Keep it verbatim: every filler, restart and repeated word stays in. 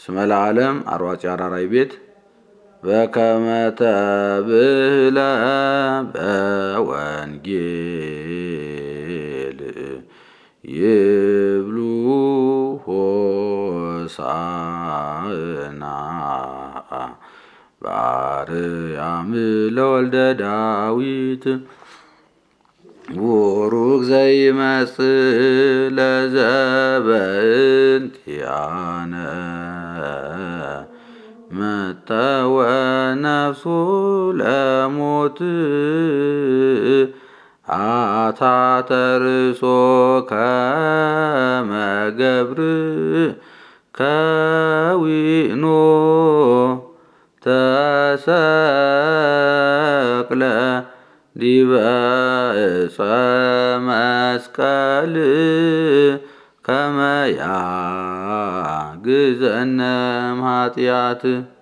እስመ ለዓለም አርዋጭ አራራይ ቤት በከመ ተብህለ በወንጌል ይብሉ ሆሳዕና በአርያም ለወልደ ዳዊት ቡሩክ ዘይመጽእ ለዘበእንቲአነ መጠወ ነፍሱ ለሞት አታተርሶ ከመ ገብር ከዊኖ ተሰቅለ ዲበ ዕፀ መስቀል ከመ ያግዘነ እምኃጢአት